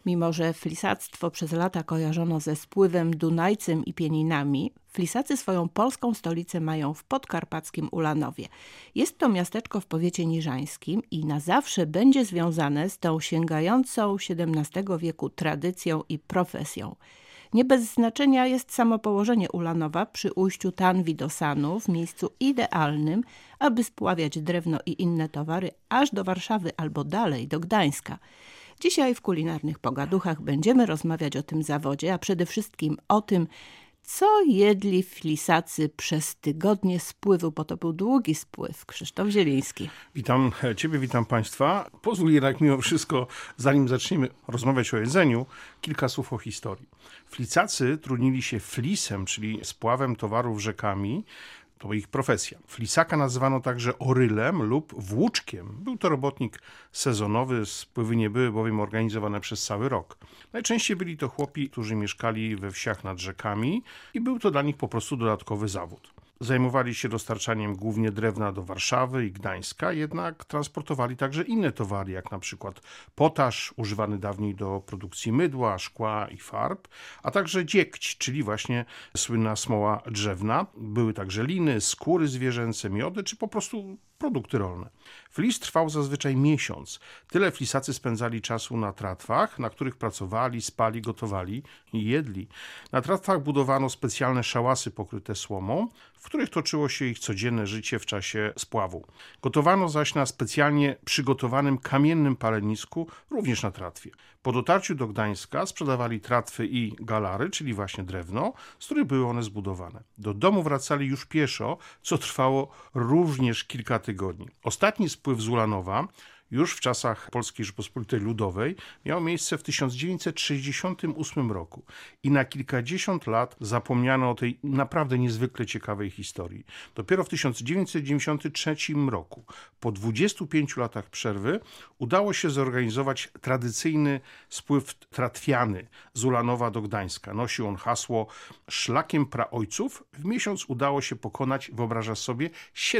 Mimo że flisactwo przez lata kojarzono ze spływem Dunajcem i Pieninami, Flisacy swoją polską stolicę mają w podkarpackim Ulanowie. Jest to miasteczko w powiecie niżańskim i na zawsze będzie związane z tą sięgającą XVII wieku tradycją i profesją. Nie bez znaczenia jest samo położenie Ulanowa przy ujściu Tanwi do Sanu w miejscu idealnym, aby spławiać drewno i inne towary aż do Warszawy albo dalej do Gdańska. Dzisiaj w kulinarnych pogaduchach będziemy rozmawiać o tym zawodzie, a przede wszystkim o tym, co jedli Flisacy przez tygodnie spływu, bo to był długi spływ. Krzysztof Zieliński. Witam Ciebie, witam Państwa. Pozwól jednak mimo wszystko, zanim zaczniemy rozmawiać o jedzeniu, kilka słów o historii. Flisacy trudnili się flisem, czyli spławem towarów rzekami. To ich profesja. Flisaka nazywano także orylem lub włóczkiem. Był to robotnik sezonowy, spływy nie były bowiem organizowane przez cały rok. Najczęściej byli to chłopi, którzy mieszkali we wsiach nad rzekami i był to dla nich po prostu dodatkowy zawód. Zajmowali się dostarczaniem głównie drewna do Warszawy i Gdańska, jednak transportowali także inne towary, jak na przykład potaż, używany dawniej do produkcji mydła, szkła i farb, a także dziegć, czyli właśnie słynna smoła drzewna. Były także liny, skóry zwierzęce, miody, czy po prostu produkty rolne. Flis trwał zazwyczaj miesiąc. Tyle Flisacy spędzali czasu na tratwach, na których pracowali, spali, gotowali i jedli. Na tratwach budowano specjalne szałasy pokryte słomą, w których toczyło się ich codzienne życie w czasie spławu. Gotowano zaś na specjalnie przygotowanym kamiennym palenisku, również na tratwie. Po dotarciu do Gdańska sprzedawali tratwy i galary, czyli właśnie drewno, z których były one zbudowane. Do domu wracali już pieszo, co trwało również kilka tygodni. Ostatni spływ z Ulanowa, już w czasach Polskiej Rzeczypospolitej Ludowej, miał miejsce w 1968 roku i na kilkadziesiąt lat zapomniano o tej naprawdę niezwykle ciekawej historii. Dopiero w 1993 roku, po 25 latach przerwy, udało się zorganizować tradycyjny spływ tratwiany z Ulanowa do Gdańska. Nosił on hasło „Szlakiem praojców”. W miesiąc udało się pokonać, wyobrażasz sobie,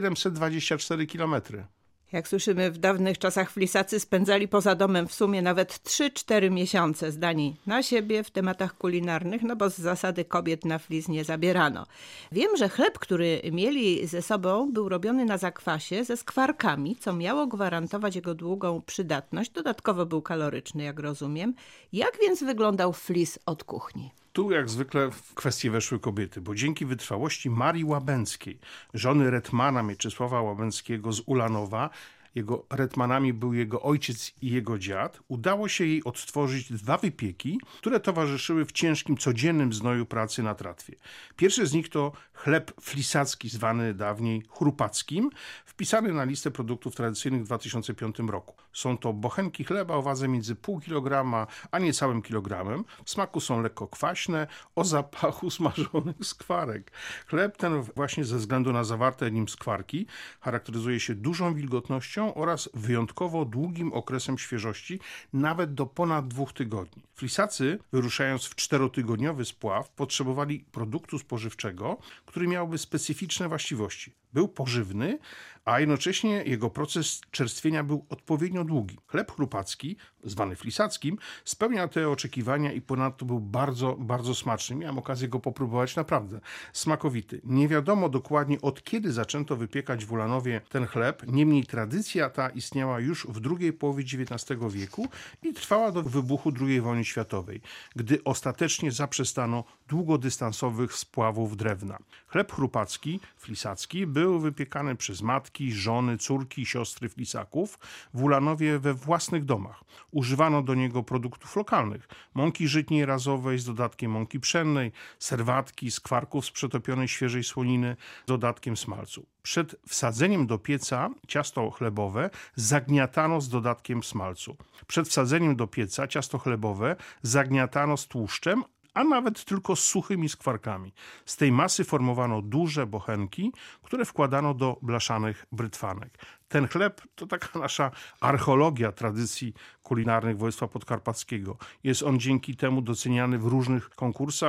724 kilometry. Jak słyszymy, w dawnych czasach Flisacy spędzali poza domem w sumie nawet 3-4 miesiące zdani na siebie w tematach kulinarnych, no bo z zasady kobiet na flis nie zabierano. Wiem, że chleb, który mieli ze sobą, był robiony na zakwasie ze skwarkami, co miało gwarantować jego długą przydatność. Dodatkowo był kaloryczny, jak rozumiem. Jak więc wyglądał flis od kuchni? Tu jak zwykle w kwestię weszły kobiety, bo dzięki wytrwałości Marii Łabęckiej, żony retmana Mieczysława Łabęckiego z Ulanowa, jego retmanami był jego ojciec i jego dziad, udało się jej odtworzyć 2 wypieki, które towarzyszyły w ciężkim, codziennym znoju pracy na tratwie. Pierwszy z nich to chleb flisacki, zwany dawniej chrupackim, wpisany na listę produktów tradycyjnych w 2005 roku. Są to bochenki chleba o wadze między pół kilograma a niecałym kilogramem. W smaku są lekko kwaśne, o zapachu smażonych skwarek. Chleb ten właśnie ze względu na zawarte w nim skwarki charakteryzuje się dużą wilgotnością oraz wyjątkowo długim okresem świeżości, nawet do ponad 2 tygodni. Flisacy, wyruszając w 4-tygodniowy spław, potrzebowali produktu spożywczego, który miałby specyficzne właściwości. Był pożywny, a jednocześnie jego proces czerstwienia był odpowiednio długi. Chleb chrupacki, zwany flisackim, spełniał te oczekiwania i ponadto był bardzo, bardzo smaczny. Miałem okazję go popróbować, naprawdę smakowity. Nie wiadomo dokładnie, od kiedy zaczęto wypiekać w Ulanowie ten chleb, niemniej tradycja ta istniała już w drugiej połowie XIX wieku i trwała do wybuchu II wojny światowej, gdy ostatecznie zaprzestano długodystansowych spławów drewna. Chleb chrupacki, flisacki, był wypiekany przez matki, żony, córki i siostry flisaków w Ulanowie we własnych domach. Używano do niego produktów lokalnych: mąki żytniej razowej z dodatkiem mąki pszennej, serwatki, skwarków z przetopionej świeżej słoniny z dodatkiem smalcu. Przed wsadzeniem do pieca ciasto chlebowe zagniatano z dodatkiem smalcu. Przed wsadzeniem do pieca ciasto chlebowe zagniatano z tłuszczem, a nawet tylko z suchymi skwarkami. Z tej masy formowano duże bochenki, które wkładano do blaszanych brytwanek. Ten chleb to taka nasza archeologia tradycji kulinarnych województwa podkarpackiego. Jest on dzięki temu doceniany w różnych konkursach.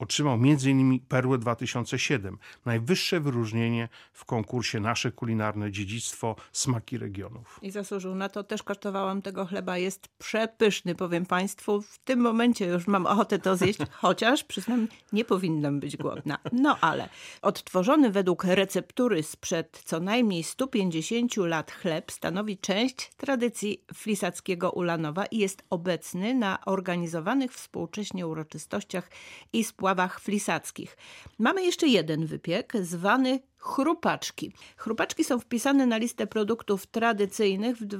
otrzymał m.in. Perłę 2007, najwyższe wyróżnienie w konkursie Nasze kulinarne dziedzictwo Smaki regionów. I zasłużył na to. Też kosztowałam tego chleba. Jest przepyszny, powiem państwu. W tym momencie już mam ochotę to zjeść, chociaż przyznam, nie powinnam być głodna. No ale odtworzony według receptury sprzed co najmniej 150 lat chleb stanowi część tradycji flisackiego Ulanowa i jest obecny na organizowanych współcześnie uroczystościach i spławach flisackich. Mamy jeszcze jeden wypiek, zwany chrupaczki. Chrupaczki są wpisane na listę produktów tradycyjnych w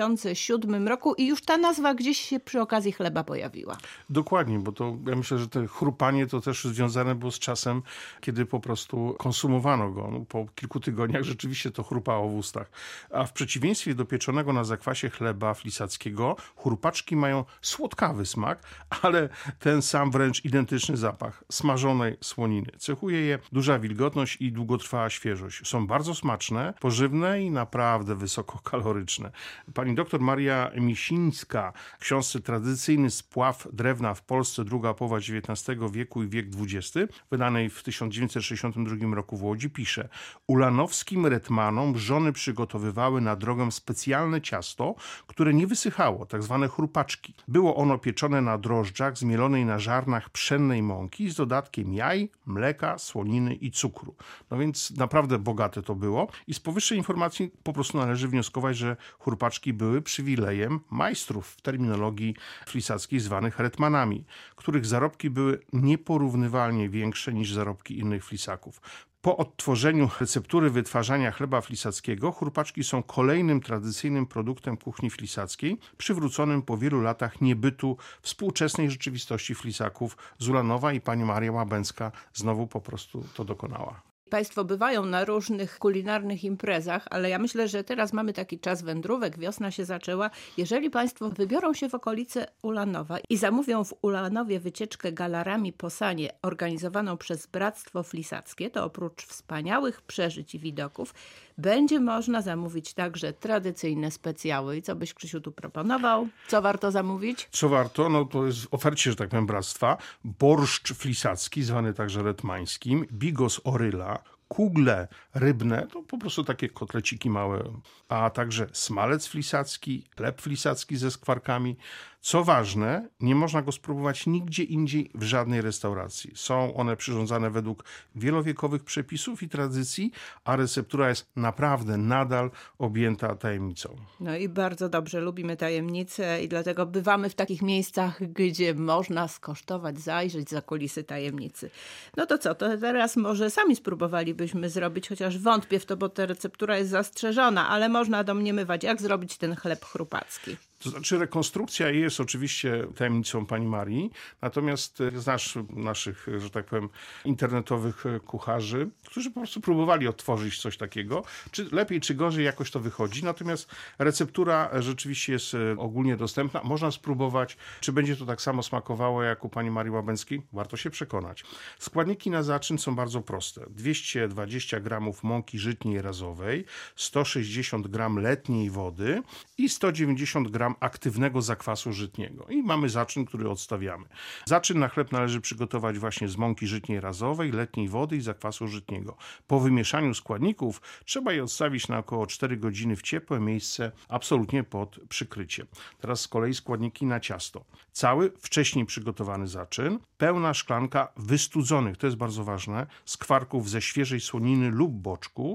2007 roku i już ta nazwa gdzieś się przy okazji chleba pojawiła. Dokładnie, bo to ja myślę, że to chrupanie to też związane było z czasem, kiedy po prostu konsumowano go. No, po kilku tygodniach rzeczywiście to chrupało w ustach. A w przeciwieństwie do pieczonego na zakwasie chleba flisackiego, chrupaczki mają słodkawy smak, ale ten sam wręcz identyczny zapach smażonej słoniny. Cechuje je duża wilgotność i długotrwała świeżość. Są bardzo smaczne, pożywne i naprawdę wysokokaloryczne. Pani doktor Maria Misińska w książce Tradycyjny spław drewna w Polsce, druga połowa XIX wieku i wiek XX, wydanej w 1962 roku w Łodzi, pisze: ulanowskim retmanom żony przygotowywały na drogę specjalne ciasto, które nie wysychało, tak zwane chrupaczki. Było ono pieczone na drożdżach zmielonej na ziarnach pszennej mąki z dodatkiem jaj, mleka, słoniny i cukru. No więc naprawdę bogate to było i z powyższej informacji po prostu należy wnioskować, że chrupaczki były przywilejem majstrów w terminologii flisackiej zwanych retmanami, których zarobki były nieporównywalnie większe niż zarobki innych flisaków. Po odtworzeniu receptury wytwarzania chleba flisackiego chrupaczki są kolejnym tradycyjnym produktem kuchni flisackiej, przywróconym po wielu latach niebytu współczesnej rzeczywistości flisaków z Ulanowa i pani Maria Łabęcka znowu po prostu to dokonała. Państwo bywają na różnych kulinarnych imprezach, ale ja myślę, że teraz mamy taki czas wędrówek, wiosna się zaczęła. Jeżeli państwo wybiorą się w okolice Ulanowa i zamówią w Ulanowie wycieczkę galarami po Sanie organizowaną przez Bractwo Flisackie, to oprócz wspaniałych przeżyć i widoków będzie można zamówić także tradycyjne specjały. I co byś, Krzysiu, tu proponował? Co warto zamówić? Co warto? No to jest w ofercie, że tak powiem, bractwa. Borszcz flisacki, zwany także retmańskim, bigos oryla, kugle rybne, to po prostu takie kotleciki małe, a także smalec flisacki, chleb flisacki ze skwarkami. Co ważne, nie można go spróbować nigdzie indziej w żadnej restauracji. Są one przyrządzane według wielowiekowych przepisów i tradycji, a receptura jest naprawdę nadal objęta tajemnicą. No i bardzo dobrze, lubimy tajemnice i dlatego bywamy w takich miejscach, gdzie można skosztować, zajrzeć za kulisy tajemnicy. No to co, to teraz może sami spróbowalibyśmy zrobić, chociaż wątpię w to, bo ta receptura jest zastrzeżona, ale można domniemywać, jak zrobić ten chleb chrupacki. To znaczy rekonstrukcja jest oczywiście tajemnicą pani Marii, natomiast znasz naszych, że tak powiem, internetowych kucharzy, którzy po prostu próbowali odtworzyć coś takiego. Czy lepiej, czy gorzej jakoś to wychodzi. Natomiast receptura rzeczywiście jest ogólnie dostępna. Można spróbować, czy będzie to tak samo smakowało jak u pani Marii Łabęckiej. Warto się przekonać. Składniki na zaczyn są bardzo proste. 220 gramów mąki żytniej razowej, 160 gram letniej wody i 190 gram aktywnego zakwasu żytniego. I mamy zaczyn, który odstawiamy. Zaczyn na chleb należy przygotować właśnie z mąki żytniej razowej, letniej wody i zakwasu żytniego. Po wymieszaniu składników trzeba je odstawić na około 4 godziny w ciepłe miejsce, absolutnie pod przykryciem. Teraz z kolei składniki na ciasto. Cały, wcześniej przygotowany zaczyn, pełna szklanka wystudzonych, to jest bardzo ważne, skwarków ze świeżej słoniny lub boczku,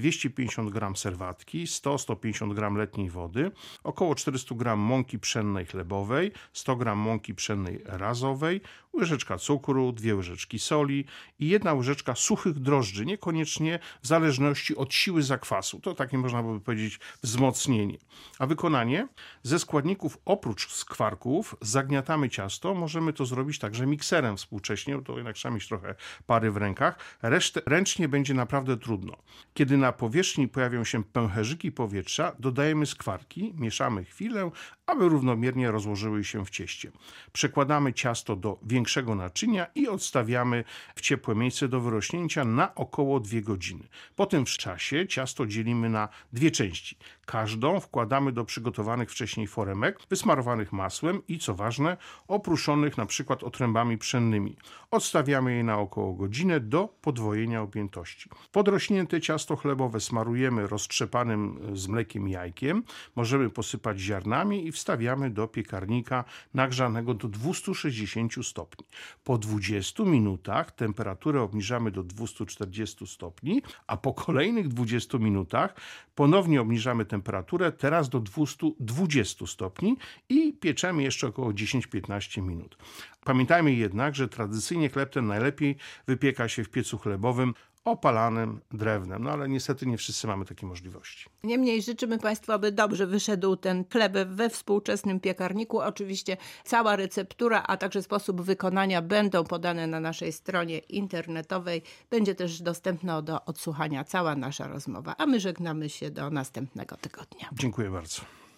250 gram serwatki, 100-150 gram letniej wody, około 400 gram mąki pszennej chlebowej, 100 gram mąki pszennej razowej, łyżeczka cukru, 2 łyżeczki soli i 1 łyżeczka suchych drożdży, niekoniecznie w zależności od siły zakwasu. To takie można by powiedzieć wzmocnienie. A wykonanie? Ze składników oprócz skwarków zagniatamy ciasto. Możemy to zrobić także mikserem współcześnie, bo to jednak trzeba mieć trochę pary w rękach. Resztę ręcznie będzie naprawdę trudno. Kiedy na powierzchni pojawią się pęcherzyki powietrza, dodajemy skwarki, mieszamy chwilę aby równomiernie rozłożyły się w cieście. Przekładamy ciasto do większego naczynia i odstawiamy w ciepłe miejsce do wyrośnięcia na około 2 godziny. Po tym czasie ciasto dzielimy na 2 części. Każdą wkładamy do przygotowanych wcześniej foremek, wysmarowanych masłem i, co ważne, opruszonych na przykład otrębami pszennymi. Odstawiamy je na około godzinę do podwojenia objętości. Podrośnięte ciasto chlebowe smarujemy roztrzepanym z mlekiem jajkiem. Możemy posypać ziarnami i wstawiamy do piekarnika nagrzanego do 260 stopni. Po 20 minutach temperaturę obniżamy do 240 stopni, a po kolejnych 20 minutach ponownie obniżamy temperaturę, teraz do 220 stopni i pieczemy jeszcze około 10-15 minut. Pamiętajmy jednak, że tradycyjnie chleb ten najlepiej wypieka się w piecu chlebowym opalanym drewnem, ale niestety nie wszyscy mamy takie możliwości. Niemniej życzymy Państwu, aby dobrze wyszedł ten chleb we współczesnym piekarniku. Oczywiście cała receptura, a także sposób wykonania będą podane na naszej stronie internetowej. Będzie też dostępna do odsłuchania cała nasza rozmowa, a my żegnamy się do następnego tygodnia. Dziękuję bardzo.